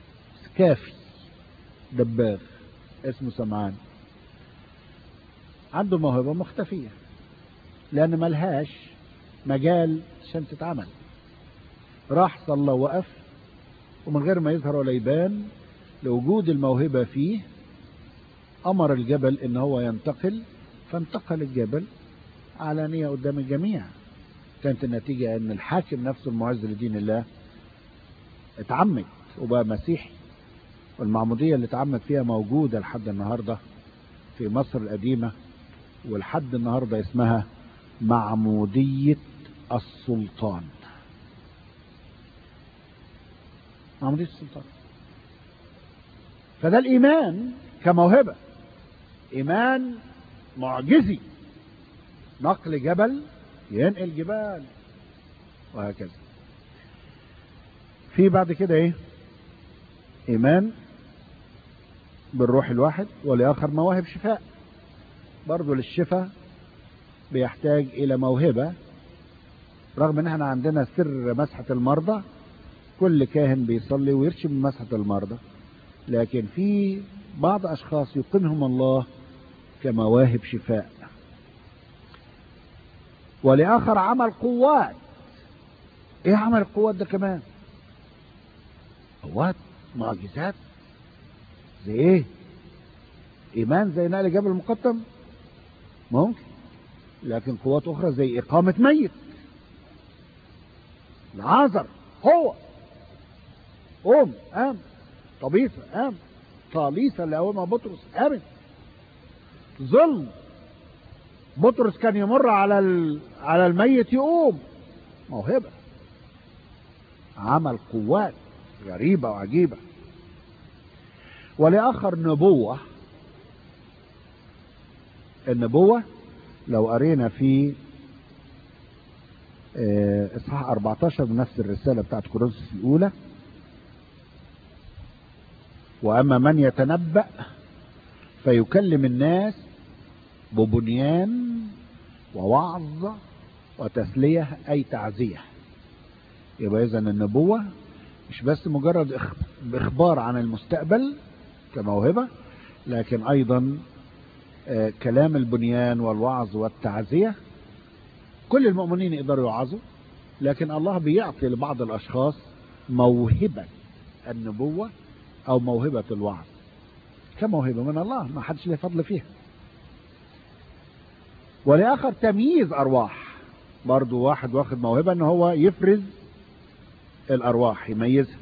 كافي دباغ اسمه سمعان. عنده موهبة مختفية لأن ملهاش مجال عشان تتعمل. راح صلى وقف ومن غير ما يظهر ولا يبان لوجود الموهبة فيه أمر الجبل إن هو ينتقل، فانتقل الجبل علانية قدام الجميع. كانت النتيجة إن الحاكم نفسه المعز لدين الله اتعمد وبقى مسيحي، والمعمودية اللي اتعمد فيها موجودة لحد النهاردة في مصر القديمة، ولحد النهاردة اسمها معمودية السلطان. معمودية السلطان. فده الإيمان كموهبة، إيمان معجزي، نقل جبل ينقل جبال وهكذا. في بعد كده ايه؟ إيمان بالروح الواحد، ولآخر مواهب شفاء. برضو للشفاء بيحتاج إلى موهبة، رغم ان احنا عندنا سر مسحة المرضى، كل كاهن بيصلي ويرشم مسحة المرضى، لكن في بعض أشخاص يقيمهم الله كمواهب شفاء. ولآخر عمل قوات. ايه عمل القوات ده كمان؟ قوات معجزات زي ايه؟ ايمان زي نقل جبل المقطم ممكن، لكن قوات اخرى زي اقامة ميت. العازر هو قوم قام، طبيسة قام، طاليسة اللي قومها بطرس قامت. ظل بطرس كان يمر على الميت يقوم. موهبة، عمل قوات غريبة وعجيبة. ولآخر نبوة. النبوة لو قرينا في اصحاح 14 من نفس الرسالة بتاعت كورنثوس الأولى: وأما من يتنبأ فيكلم الناس ببنيان ووعظ وتسلية أي تعزية. يبقى إذن النبوة مش بس مجرد إخبار عن المستقبل كموهبة، لكن أيضا كلام البنيان والوعظ والتعزية. كل المؤمنين يقدروا يوعظوا، لكن الله بيعطي لبعض الأشخاص موهبة النبوة أو موهبة الوعظ كموهبة من الله، ما حدش له فضل فيها. ولآخر تمييز أرواح. برضو واحد واخد موهبة ان هو يفرز الأرواح، يميزها،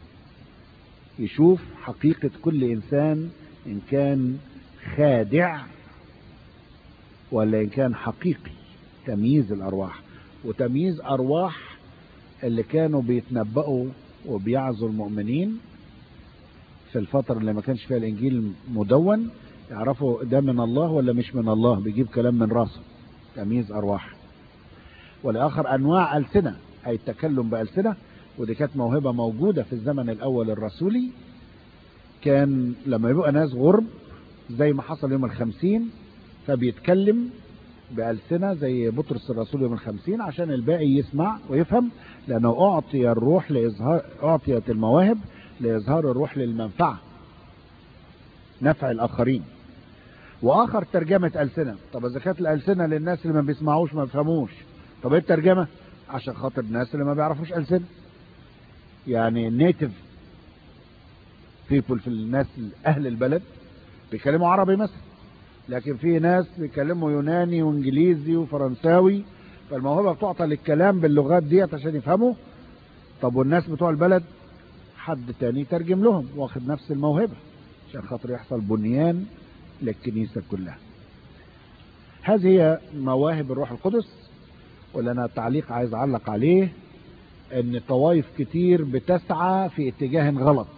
يشوف حقيقة كل إنسان إن كان خادع ولا إن كان حقيقي. تمييز الأرواح، وتمييز أرواح اللي كانوا بيتنبأوا وبيعظوا المؤمنين في الفترة اللي ما كانش فيها الإنجيل مدون، يعرفوا ده من الله ولا مش من الله، بيجيب كلام من راسه. تمييز أرواح. والآخر أنواع ألسنة، أي التكلم بألسنة، ودي كانت موهبة موجودة في الزمن الأول الرسولي. كان لما يبقى ناس غرب زي ما حصل يوم 50، فبيتكلم بألسنة زي بطرس الرسول يوم 50 عشان الباقي يسمع ويفهم، لأنه أعطي الروح لإظهار، أعطيت المواهب لإظهار الروح للمنفعة، نفع الآخرين. وآخر ترجمة ألسنة. طب إذا كانت الألسنة للناس اللي ما بيسمعوش ما بيفهموش، طب إيه الترجمة؟ عشان خاطر الناس اللي ما بيعرفوش ألسنة، يعني نيتيف بيبول، في الناس أهل البلد بيكلموا عربي مثلا، لكن في ناس بيكلموا يوناني وانجليزي وفرنساوي، فالموهبة بتعطى للكلام باللغات ديت عشان يفهموا. طب والناس بتوع البلد حد تاني ترجم لهم، واخد نفس الموهبة عشان خاطر يحصل بنيان للكنيسة كلها. هذه هي مواهب الروح القدس. واللي انا تعليق عايز اعلق عليه ان طوائف كتير بتسعى في اتجاه غلط،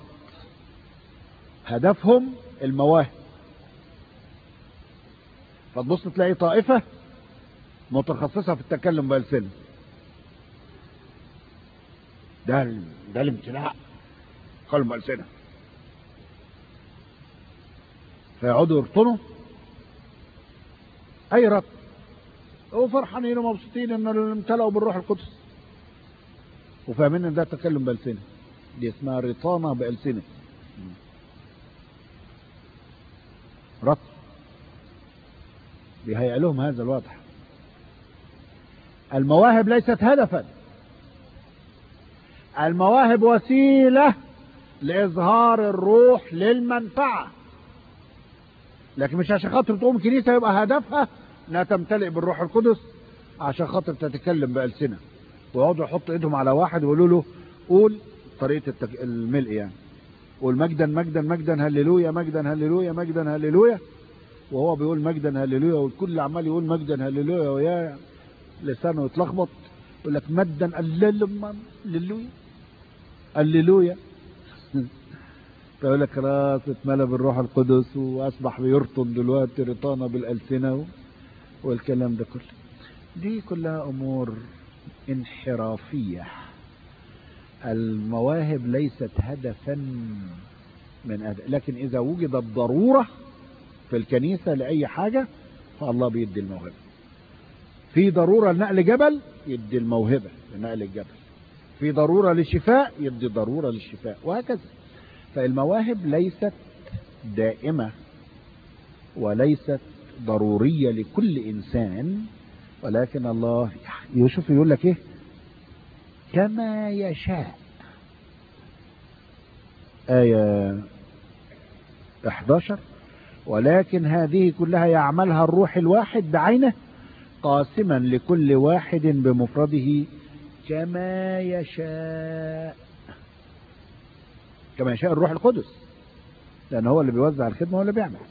هدفهم المواهب. فتبص تلاقي طائفة متخصصة في التكلم بألسنة، ده الامتلاء، تكلم بألسنة، فيقعدوا يرطنوا اي رط، وفرحانين ومبسوطين ان امتلأوا بالروح القدس، وفاهمين ان ده تكلم بألسنة. دي اسمها رطانة بألسنة، رط، بيهيأ لهم هذا الوضع. المواهب ليست هدفا، المواهب وسيلة لإظهار الروح للمنفعة، لكن مش عشان خاطر تقوم كنيسة يبقى هدفها انها تمتلئ بالروح القدس عشان خاطر تتكلم بألسنة، ويقعدوا يحطوا ايدهم على واحد ويقولوا له قول طريقة الملء، يعني قول مجدا مجدا مجدا هللويا مجدا هللويا مجدا هللويا، وهو بيقول مجدا هللويا والكل عمال يقول مجدا هللويا ويا لسانه يتلخبط، يقول لك مجدا هللويا هللويا فيقول لك خلاص اتملى بالروح القدس واصبح بيرطن دلوقتي رطانه بالالسنه والكلام ده كله. دي كلها امور انحرافيه. المواهب ليست هدفا من أهداف، لكن اذا وجدت ضروره في الكنيسه لاي حاجه فالله بيدي الموهبه. في ضروره لنقل جبل يدي الموهبه لنقل الجبل، في ضروره للشفاء يدي ضروره للشفاء، وهكذا. فالمواهب ليست دائمة وليست ضرورية لكل إنسان، ولكن الله يشوف يقول لك إيه كما يشاء. آية 11 ولكن هذه كلها يعملها الروح الواحد بعينه قاسما لكل واحد بمفرده كما يشاء. كما يشاء الروح القدس، لأن هو اللي بيوزع الخدمة هو اللي بيعمل.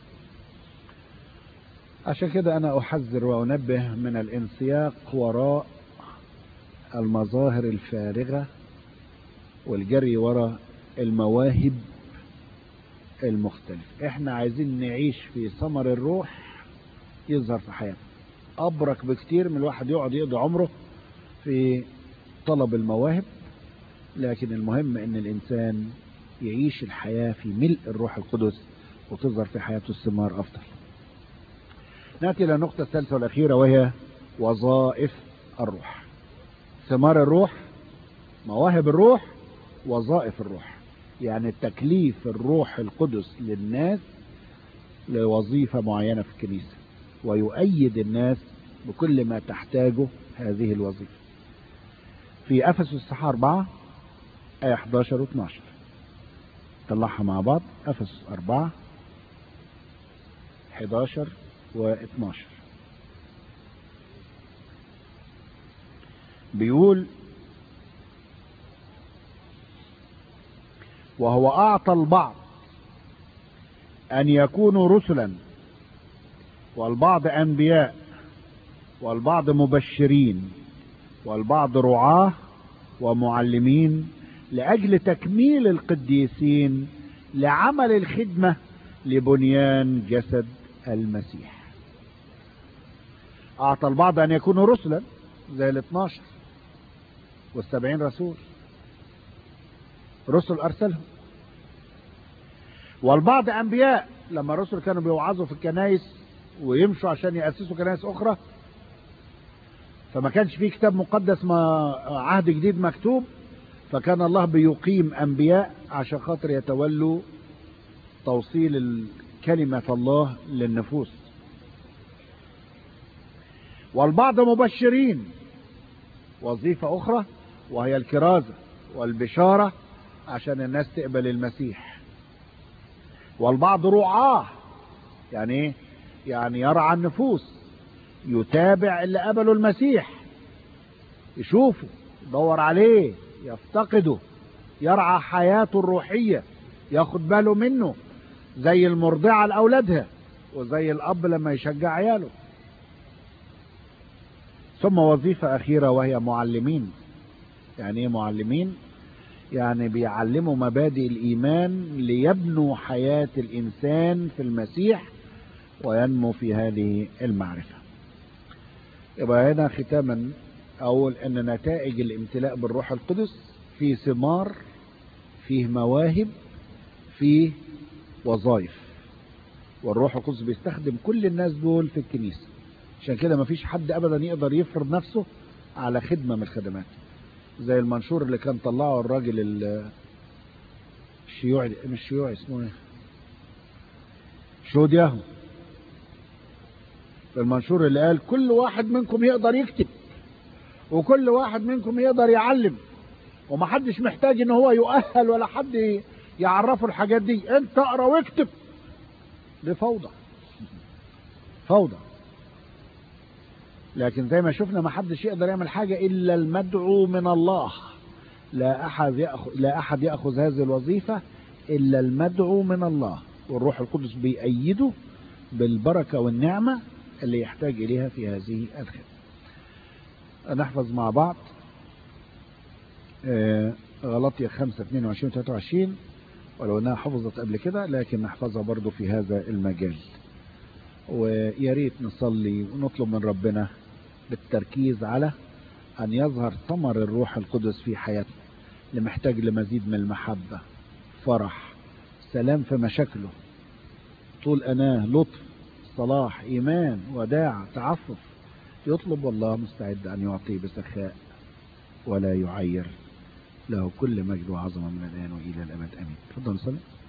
عشان كده أنا أحذر وأنبه من الانسياق وراء المظاهر الفارغة والجري وراء المواهب المختلفة. احنا عايزين نعيش في ثمر الروح يظهر في حياتنا، أبرك بكتير من الواحد يقعد يقضي عمره في طلب المواهب. لكن المهم ان الانسان يعيش الحياة في ملء الروح القدس وتظهر في حياته الثمار افضل. نأتي الى النقطة الثالثة والاخيرة وهي وظائف الروح. ثمار الروح، مواهب الروح، وظائف الروح، يعني تكليف الروح القدس للناس لوظيفة معينة في الكنيسة، ويؤيد الناس بكل ما تحتاجه هذه الوظيفة. في أفسس 4 آية 11 و 12 طلعها مع بعض. أفسس 4 11 و 12 بيقول وهو أعطى البعض أن يكونوا رسلا، والبعض أنبياء، والبعض مبشرين، والبعض رعاة ومعلمين لأجل تكميل القديسين لعمل الخدمة لبنيان جسد المسيح. أعطى البعض أن يكونوا رسلا زي 12 وال70 رسول، رسل أرسلهم. والبعض أنبياء، لما الرسل كانوا بيوعظوا في الكنائس ويمشوا عشان يأسسوا كنائس أخرى، فما كانش فيه كتاب مقدس ما عهد جديد مكتوب، فكان الله بيقيم أنبياء عشان خاطر يتولوا توصيل كلمة الله للنفوس. والبعض مبشرين، وظيفة أخرى وهي الكرازة والبشارة عشان الناس تقبل المسيح. والبعض رعاة، يعني ايه؟ يعني يرعى النفوس، يتابع اللي قبلوا المسيح، يشوفه، يدور عليه، يفتقده، يرعى حياته الروحية، ياخد باله منه زي المرضعة لأولادها وزي الأب لما يشجع عياله. ثم وظيفة أخيرة وهي معلمين. يعني ايه معلمين؟ يعني بيعلموا مبادئ الإيمان ليبنوا حياة الإنسان في المسيح وينمو في هذه المعرفة. يبقى هنا ختاما أقول أن نتائج الامتلاء بالروح القدس فيه ثمار، فيه مواهب، فيه وظائف، والروح القدس بيستخدم كل الناس دول في الكنيسة. عشان كده مفيش حد أبدا يقدر يفرض نفسه على خدمة من الخدمات، زي المنشور اللي كان طلعه الراجل الشيوعي، مش شيوعي، اسمه ايه، شودياهو. المنشور اللي قال كل واحد منكم يقدر يكتب وكل واحد منكم يقدر يعلم، ومحدش محتاج ان هو يؤهل ولا حد يعرفه الحاجات دي، انت اقرا واكتب. دي فوضى، فوضى. لكن زي ما شفنا محدش يقدر يعمل حاجة الا المدعو من الله. لا احد يأخذ هذه الوظيفة الا المدعو من الله، والروح القدس بيأيده بالبركة والنعمة اللي يحتاج اليها في هذه الخدمة. نحفظ مع بعض غلاطية 5:22-23، ولو انها حفظت قبل كده لكن نحفظها برضو في هذا المجال. ويا ريت نصلي ونطلب من ربنا بالتركيز على ان يظهر ثمر الروح القدس في حياتنا، اللي محتاج لمزيد من المحبة، فرح، سلام في مشاكله، طول أناه، لطف، صلاح، إيمان، وداع، تعفف، يطلب والله مستعد أن يعطي بسخاء ولا يعير. له كل مجد وعظمة من الآن وإلى الأبد آمين. تفضل نصلي.